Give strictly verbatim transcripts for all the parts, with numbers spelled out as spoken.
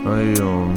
Айо.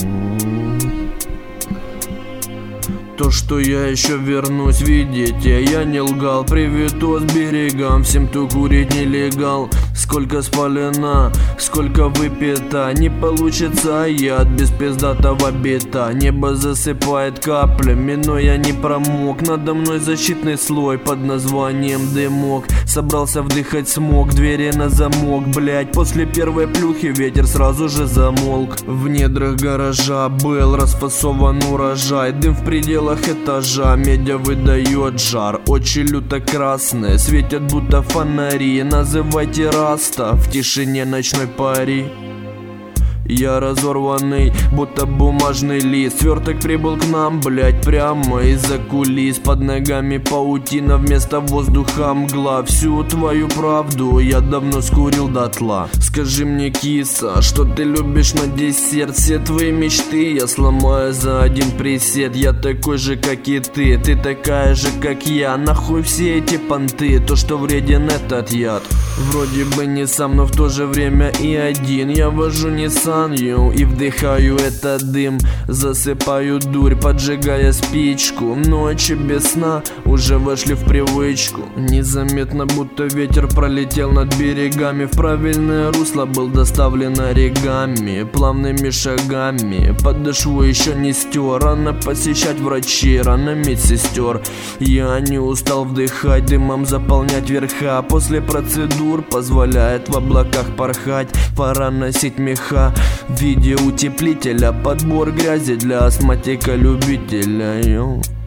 То, что я еще вернусь, видите, я не лгал. Привет с берегам, всем, кто курит нелегал. Сколько спалено, сколько выпито, не получится яд без пиздатого бита. Небо засыпает каплями, но я не промок. Надо мной защитный слой под названием дымок. Собрался вдыхать смог, двери на замок, блять. После первой плюхи ветер сразу же замолк. В недрах гаража был расфасован урожай. Дым в пределах этажа, медиа выдает жар. Очи люто красные, светят будто фонари. Называйте раста в тишине ночной пари. Я разорванный, будто бумажный лист. Сверток прибыл к нам, блять, прямо из-за кулис. Под ногами паутина, вместо воздуха мгла. Всю твою правду я давно скурил дотла. Скажи мне, киса, что ты любишь на десерт? Все твои мечты я сломаю за один присед. Я такой же, как и ты, ты такая же, как я. Нахуй все эти понты, то, что вреден этот яд. Вроде бы не сам, но в то же время и один. Я вожу Nissan и вдыхаю этот дым. Засыпаю дурь, поджигая спичку. Ночи без сна уже вошли в привычку. Незаметно, будто ветер пролетел над берегами. В правильное русло был доставлен оригами. Плавными шагами подошву еще не стер. Рано посещать врачей, рано медсестер. Я не устал вдыхать, дымом заполнять верха. После процедур позволяет в облаках порхать. Пора носить меха в виде утеплителя. Подбор грязи для астматика-любителя.